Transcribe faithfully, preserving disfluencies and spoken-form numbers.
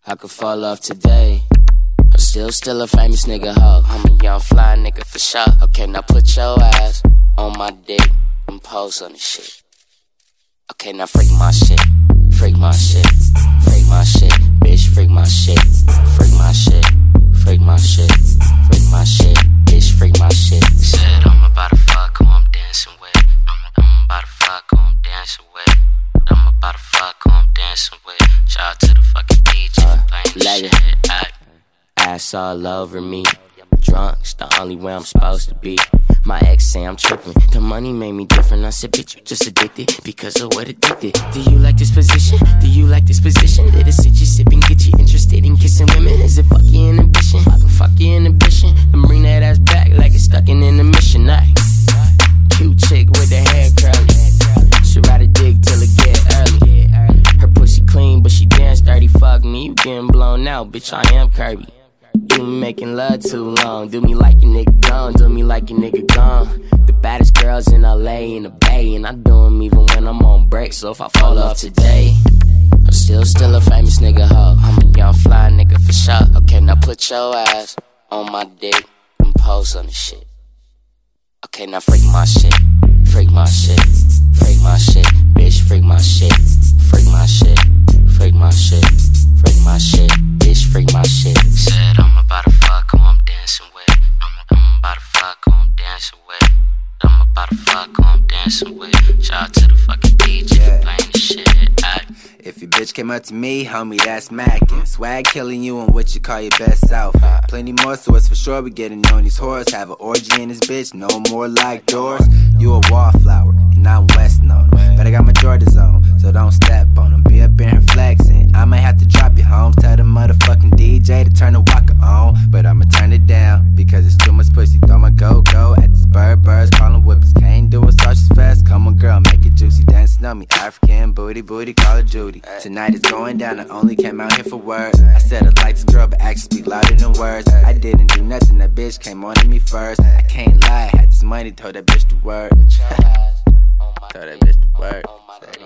I could fall off today. I'm still, still a famous nigga, ho. I'm a young fly nigga for sure. Okay, now put your ass on my dick and pose on the shit. Okay, now freak my shit. Freak my shit. Freak my shit. Bitch, freak my shit. Freak my shit. Freak my shit. Freak my shit. Bitch, freak my shit. Said I'm about to fuck who I'm dancing with. I'm, I'm about to fuck who I'm dancing with. I'm about to fuck who I'm dancing with. Shout out to the fucking D J for playing this shit. I, ass all over me. Drunk's the only way I'm supposed to be. My ex say I'm tripping. The money made me different. I said, bitch, you just addicted because of what addicted. Do you like this position? Do you like this position? Did it sit you sipping, get you interested in kissing women? Is it fuck your inhibition? Fuck your inhibition. Then bring that ass back like it's stuck in intermission. Night. Cute chick with the hair curly. She ride a dick till it get early. Her pussy clean, but she dance dirty. Fuck me, you getting blown out, bitch. I am Kirby. You making love too long. Do me like your nigga gone. Do me like your nigga gone. The baddest girls in L A in the Bay, and I do them even when I'm on break. So if I fall off today, I'm still, still a famous nigga, ho. I'm a young fly nigga for sure. Okay, now put your ass on my dick and pose on the shit. Okay, now freak my shit. Freak my shit. Freak my shit. Bitch, freak my shit. Freak my shit. Freak my shit. Freak my shit. Bitch, freak my shit. Said I'm about to fuck who I'm dancing with. I'm, I'm about to fuck who I'm dancing with. I'm about to fuck who I'm dancing with. Shout out to the fucking D J yeah. for playing this shit. I, if your bitch came up to me, homie, that's mackin'. Swag killing you on what you call your best outfit. Plenty more, so it's for sure we getting on these whores. Have an orgy in this bitch, no more like doors. You a wallflower, and I'm West known. But I got my Jordans on, so don't step on them. Be up in here flexing. I might have to drop you home. Tell the motherfucking D J to turn the walker on. But I'ma turn it down, because it's too much pussy. Throw my go-go at these bird birds, callin' whippers. Can't do it, sauce fast. Come on, girl, make it juicy. Dancing on me, African booty, booty, call it Judy. Tonight is going down, I only came out here for words. I said I like this girl, but actions speak louder than words. I didn't do nothing, that bitch came on to me first. I can't lie, had this money, told that bitch to work. Told that bitch to work.